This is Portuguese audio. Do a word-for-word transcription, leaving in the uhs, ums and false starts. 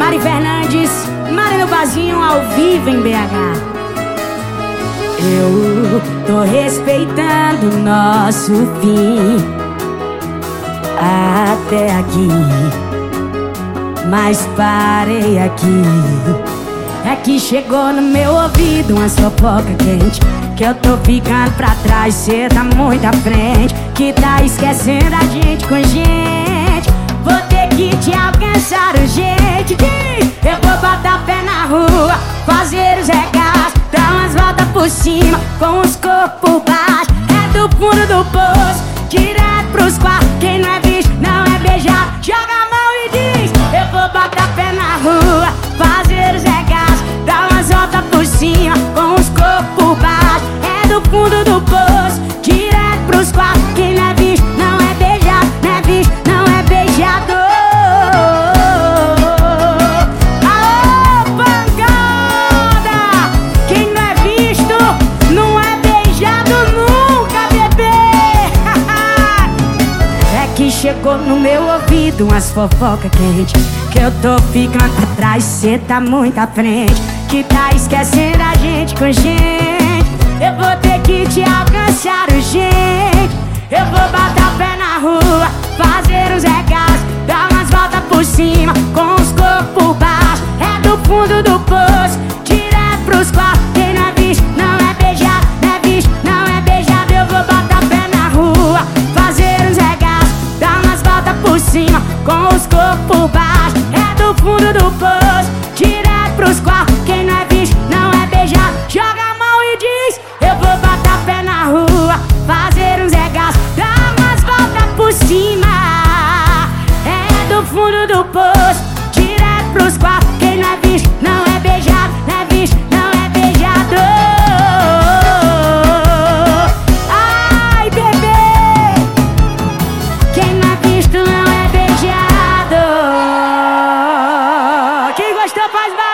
Mari Fernandes, Mari no Barzinho, ao vivo em B H. Eu tô respeitando o nosso fim até aqui, mas parei aqui. É que chegou no meu ouvido uma fofoca quente, que eu tô ficando pra trás, cê tá muito à frente, que tá esquecendo a gente com gente. Vou ter que te alcançar urgente. Eu vou botar pé na rua, fazer os regaços, dar umas voltas por cima, com os corpos por baixo. É do fundo do poço, direto pros quartos. Quem não é visto não é beijado. Joga a mão e diz: eu vou botar pé na rua, fazer os regaços, dar umas voltas por cima, com os corpos por baixo. É do fundo do poço, direto pros quartos. Quem não é visto não é beijado, não é visto não é beijado. Aô, pancada! Quem não é visto não é beijado nunca, bebê. É que chegou no meu ouvido umas fofoca quente, que eu tô ficando pra trás, cê tá muito à frente, que tá esquecendo a gente com gente. Eu vou ter que te alcançar urgente. Eu vou botar o pé na rua, fazer os regaços, dar umas voltas por cima, com os corpos por baixo. É do fundo do poço, direto pros quartos. Quem não é visto não é beijado, não é visto não é beijado. Eu vou botar o pé na rua, fazer os regaços, dar umas voltas por cima, com os corpos por baixo. É do fundo do poço, direto pros quartos. Quem não é visto não é beijado. Joga a mão e diz: eu vou botar pé na rua, fazer uns regaços, dar umas voltas por cima. É do fundo do poço, direto pros quartos. Quem não é visto não é beijado, não é visto não é beijado. Ai, bebê, quem não é visto não é beijado. Quem gostou faz mais.